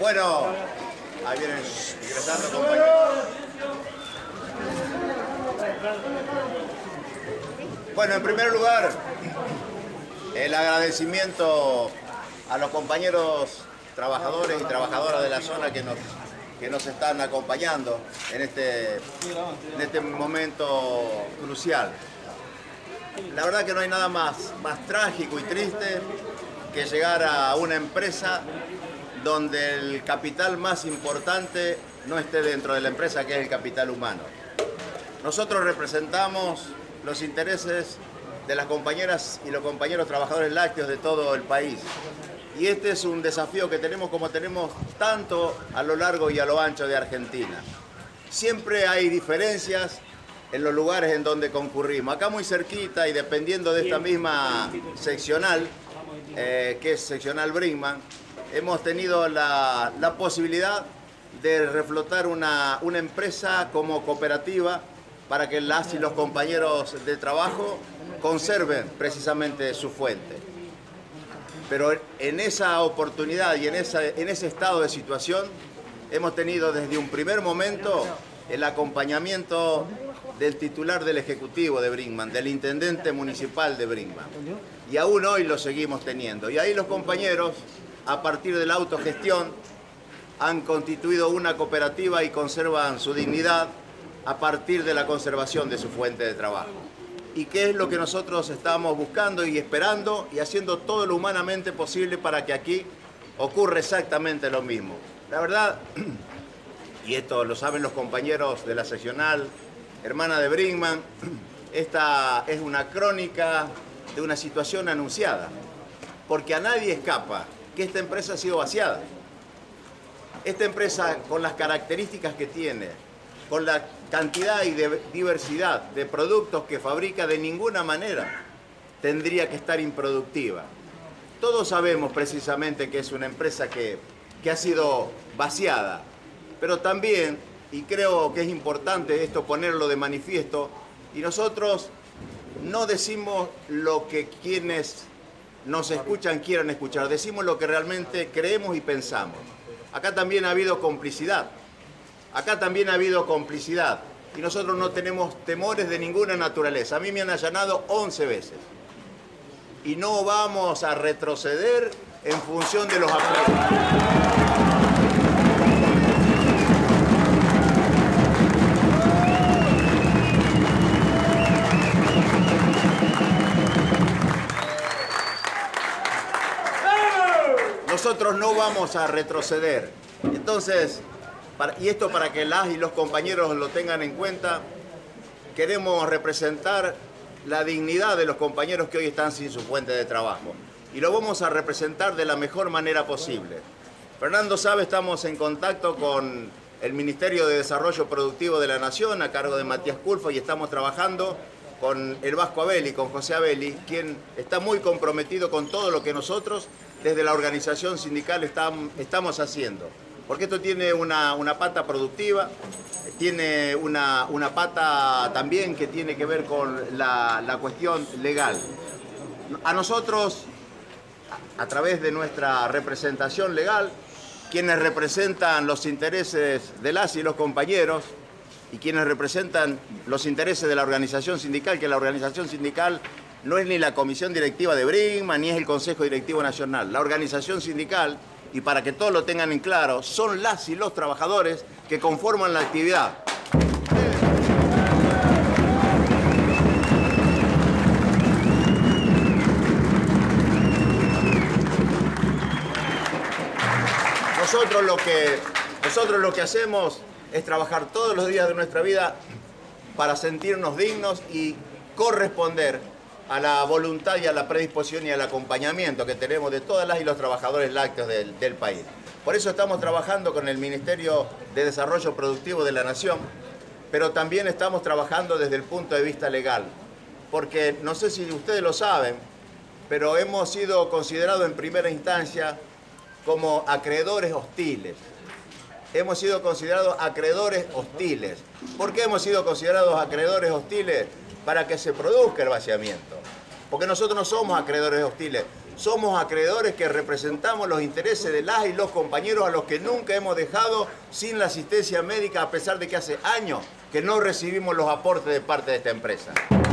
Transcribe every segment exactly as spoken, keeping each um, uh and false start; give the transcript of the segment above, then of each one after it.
Bueno, ahí vienen ingresando compañeros. Bueno, en primer lugar, el agradecimiento a los compañeros trabajadores y trabajadoras de la zona que nos, que nos están acompañando en este, en este momento crucial. La verdad que no hay nada más, más trágico y triste que llegar a una empresa donde el capital más importante no esté dentro de la empresa, que es el capital humano. Nosotros representamos los intereses de las compañeras y los compañeros trabajadores lácteos de todo el país. Y este es un desafío que tenemos como tenemos tanto a lo largo y a lo ancho de Argentina. Siempre hay diferencias en los lugares en donde concurrimos. Acá muy cerquita y dependiendo de esta misma seccional, eh, que es seccional Brinkmann, hemos tenido la, la posibilidad de reflotar una, una empresa como cooperativa para que las y los compañeros de trabajo conserven precisamente su fuente. Pero en esa oportunidad y en, esa, en ese estado de situación hemos tenido desde un primer momento el acompañamiento del titular del Ejecutivo de Brinkmann, del Intendente Municipal de Brinkmann. Y aún hoy lo seguimos teniendo. Y ahí los compañeros, a partir de la autogestión, han constituido una cooperativa y conservan su dignidad a partir de la conservación de su fuente de trabajo. Y qué es lo que nosotros estamos buscando y esperando y haciendo todo lo humanamente posible para que aquí ocurra exactamente lo mismo. La verdad, y esto lo saben los compañeros de la seccional hermana de Brinkmann, esta es una crónica de una situación anunciada, porque a nadie escapa que esta empresa ha sido vaciada. Esta empresa, con las características que tiene, con la cantidad y de diversidad de productos que fabrica, de ninguna manera tendría que estar improductiva. Todos sabemos precisamente que es una empresa que, que ha sido vaciada, pero también, y creo que es importante esto ponerlo de manifiesto, y nosotros no decimos lo que quienes nos escuchan quieran escuchar, decimos lo que realmente creemos y pensamos. Acá también ha habido complicidad. Acá también ha habido complicidad y nosotros no tenemos temores de ninguna naturaleza. A mí me han allanado once veces y no vamos a retroceder en función de los acuerdos. Nosotros no vamos a retroceder. Entonces, Para, y esto para que las y los compañeros lo tengan en cuenta, queremos representar la dignidad de los compañeros que hoy están sin su fuente de trabajo. Y lo vamos a representar de la mejor manera posible. Fernando sabe, estamos en contacto con el Ministerio de Desarrollo Productivo de la Nación, a cargo de Matías Culfo, y estamos trabajando con el Vasco Abeli, con José Abeli, quien está muy comprometido con todo lo que nosotros, desde la organización sindical, estamos, estamos haciendo. Porque esto tiene una, una pata productiva, tiene una, una pata también que tiene que ver con la, la cuestión legal. A nosotros, a través de nuestra representación legal, quienes representan los intereses de las y los compañeros y quienes representan los intereses de la organización sindical, que la organización sindical no es ni la comisión directiva de Brinkmann, ni es el Consejo Directivo Nacional. La organización sindical, y para que todos lo tengan en claro, son las y los trabajadores que conforman la actividad. Nosotros lo que, nosotros lo que hacemos es trabajar todos los días de nuestra vida para sentirnos dignos y corresponder a la voluntad y a la predisposición y al acompañamiento que tenemos de todas las y los trabajadores lácteos del, del país. Por eso estamos trabajando con el Ministerio de Desarrollo Productivo de la Nación, pero también estamos trabajando desde el punto de vista legal, porque no sé si ustedes lo saben, pero hemos sido considerados en primera instancia como acreedores hostiles. Hemos sido considerados acreedores hostiles. ¿Por qué hemos sido considerados acreedores hostiles? Para que se produzca el vaciamiento. Porque nosotros no somos acreedores hostiles. Somos acreedores que representamos los intereses de las y los compañeros a los que nunca hemos dejado sin la asistencia médica, a pesar de que hace años que no recibimos los aportes de parte de esta empresa.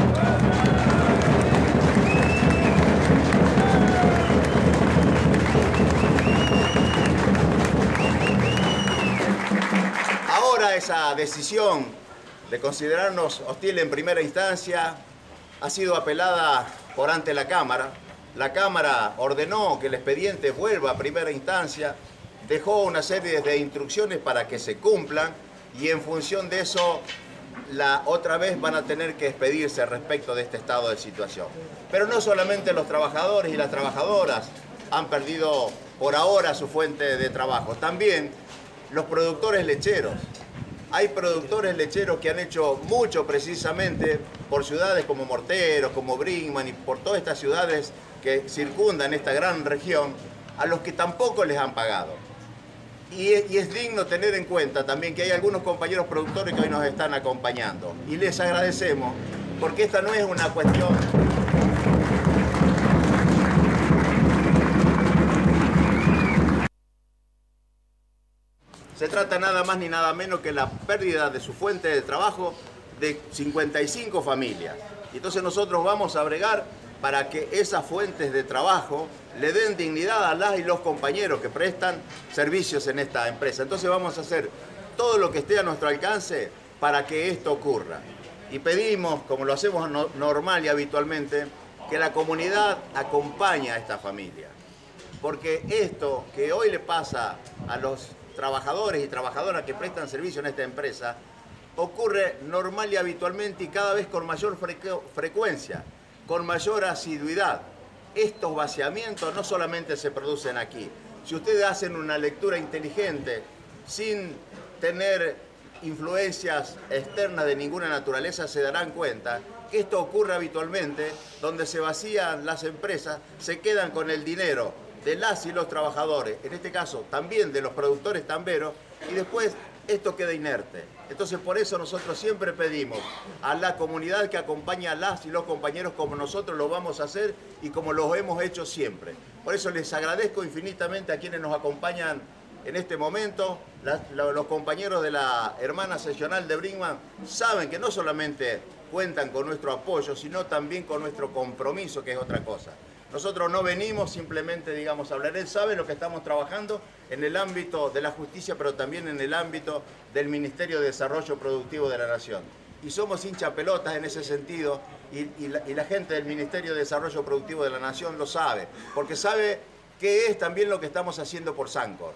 Ahora esa decisión de considerarnos hostil en primera instancia ha sido apelada por ante la Cámara. La Cámara ordenó que el expediente vuelva a primera instancia, dejó una serie de instrucciones para que se cumplan y en función de eso la otra vez van a tener que expedirse respecto de este estado de situación. Pero no solamente los trabajadores y las trabajadoras han perdido por ahora su fuente de trabajo, también los productores lecheros. Hay productores lecheros que han hecho mucho precisamente por ciudades como Morteros, como Brinkmann y por todas estas ciudades que circundan esta gran región, a los que tampoco les han pagado. Y es, y es digno tener en cuenta también que hay algunos compañeros productores que hoy nos están acompañando. Y les agradecemos, porque esta no es una cuestión... Se trata nada más ni nada menos que la pérdida de su fuente de trabajo de cincuenta y cinco familias. Y entonces nosotros vamos a bregar para que esas fuentes de trabajo le den dignidad a las y los compañeros que prestan servicios en esta empresa. Entonces vamos a hacer todo lo que esté a nuestro alcance para que esto ocurra. Y pedimos, como lo hacemos no, normal y habitualmente, que la comunidad acompañe a esta familia. Porque esto que hoy le pasa a los trabajadores y trabajadoras que prestan servicio en esta empresa ocurre normal y habitualmente y cada vez con mayor frecu frecuencia, con mayor asiduidad. Estos vaciamientos no solamente se producen aquí. Si ustedes hacen una lectura inteligente, sin tener influencias externas de ninguna naturaleza, se darán cuenta que esto ocurre habitualmente, donde se vacían las empresas, se quedan con el dinero de las y los trabajadores, en este caso también de los productores tamberos, y después esto queda inerte. Entonces por eso nosotros siempre pedimos a la comunidad que acompañe a las y los compañeros como nosotros lo vamos a hacer y como lo hemos hecho siempre. Por eso les agradezco infinitamente a quienes nos acompañan en este momento. La, la, los compañeros de la hermana seccional de Brinkmann saben que no solamente cuentan con nuestro apoyo, sino también con nuestro compromiso, que es otra cosa. Nosotros no venimos simplemente, digamos, a hablar. Él sabe lo que estamos trabajando en el ámbito de la justicia, pero también en el ámbito del Ministerio de Desarrollo Productivo de la Nación. Y somos hinchapelotas en ese sentido, y, y, la, y la gente del Ministerio de Desarrollo Productivo de la Nación lo sabe, porque sabe qué es también lo que estamos haciendo por Sancor.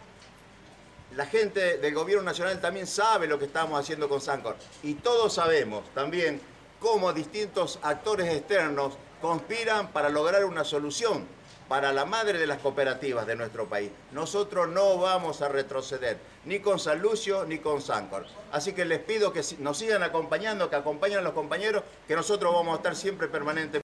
La gente del Gobierno Nacional también sabe lo que estamos haciendo con Sancor. Y todos sabemos también cómo distintos actores externos conspiran para lograr una solución para la madre de las cooperativas de nuestro país. Nosotros no vamos a retroceder, ni con San Lucio ni con Sancor. Así que les pido que nos sigan acompañando, que acompañen a los compañeros, que nosotros vamos a estar siempre permanentemente.